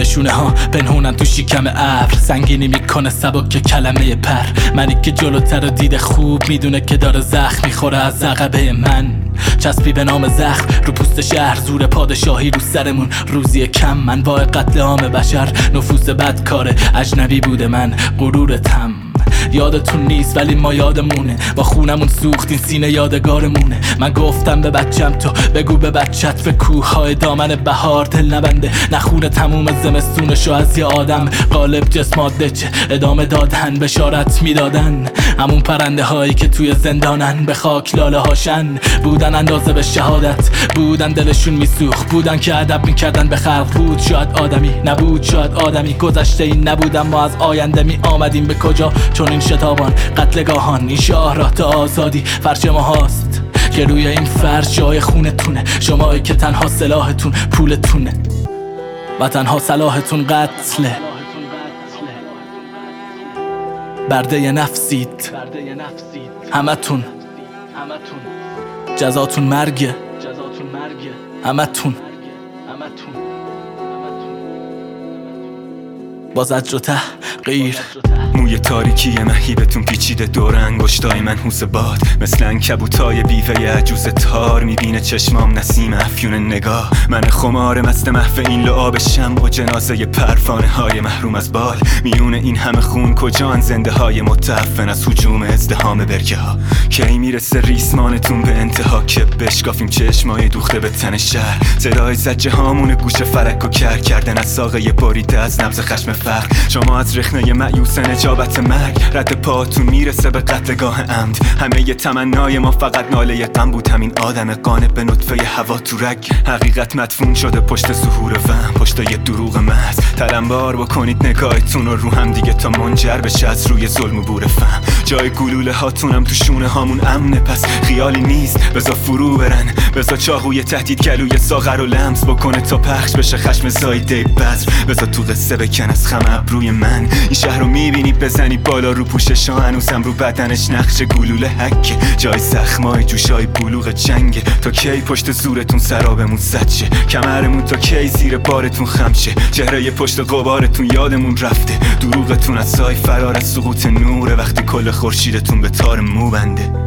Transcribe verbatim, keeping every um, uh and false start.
نشونه ها پنهونن تو شکم ابر، سنگینی میکنه سبک کلمه پر. منی که جلوتر و دیده خوب میدونه که داره زخم میخوره از عقبه من. چسبی به نام زخم رو پوست شهر، زور پادشاهی رو سرمون روزی کم. من با قتل عام بشر نفوس بدکاره اجنبی بوده من غرورتم. یادتون نیست ولی ما یادمونه، با خونمون سوختین سینه یادگارمونه. من گفتم به بچم تو بگو به بچت به کوههای دامن بهار دل نبنده، نخونه تموم زمستونشو از یه آدم قالب جسم ماده چه ادامه دادن، بشارت میدادن همون پرنده هایی که توی زندانن به خاک لاله هاشن. بودن اندازه به شهادت، بودن دلشون میسوخت، بودن که ادب میکردن به خلق. بود شاید آدمی نبود شاید آدمی گذشته این نبودم، ما از آینده می آمدیم به کجا چون این شتابان قتلگاهان. این شاه تا آزادی فرش ما هاست که روی این فرش جای خونتونه، شمایی که تنها سلاحتون پولتونه و تنها صلاحتون قتله. برده نفسید همتون، جزاتون مرگه همتون. با زجر و تحقیر موی تاریکی مهیبتون پیچیده دور انگشتای منحوس باد، مثل عنکبوتای بیوه عجوز تار میبینه چشمام نسیم افیون نگاه. من خمار مست محو این لعاب شمع و جنازه پروانه های محروم از بال. میون این همه خون کجان زنده های متعفن از هجوم ازدحام برگه ها؟ کی میرسه ریسمانتون به انتها که بشکافیم چشمای دوخته به تن شهر؟ صدای زجه هامون گوش فلک و کر کردن از ساقه باریده از نبض خشم فرق. شما از رخنه مأیوس نجابت مرگ رد پاتون میرسه به قتلگاه عمد. همه ی تمنای ما فقط ناله غم بود، همین آدم قانع به نطفه هوا تو رگ. حقیقت مدفون شده پشت ظهور وهم، پشت یه دروغ محض. تلمبار بکنید نگاهتون رو رو هم دیگه تا منجر بشه از روی ظلم و بور فهم. جای گلوله هاتونم تو شونه هامون امنه، پس خیالی نیست بذار فرو برن. بذار چاقوی تهدید گلوی ساغر و لمس بکنه تا پخش بشه خشم زایده بذر. بذار تو قصه بکن از خم ابروی من، این شهر رو میبینی بزنی بالا رو پوشش ها، هنوزم رو بدنش نقش گلوله حکه. جای زخمای جوشای بلوغ جنگه، تا کی پشت زورتون سرابمون زد شه؟ کمرمون تا کی زیر بارتون خم شه؟ چهره پشت غبارتون یادمون رفته، دروغتون از سای فرار از سقوط نوره وقتی کل خورشیدتون به تار مو بنده.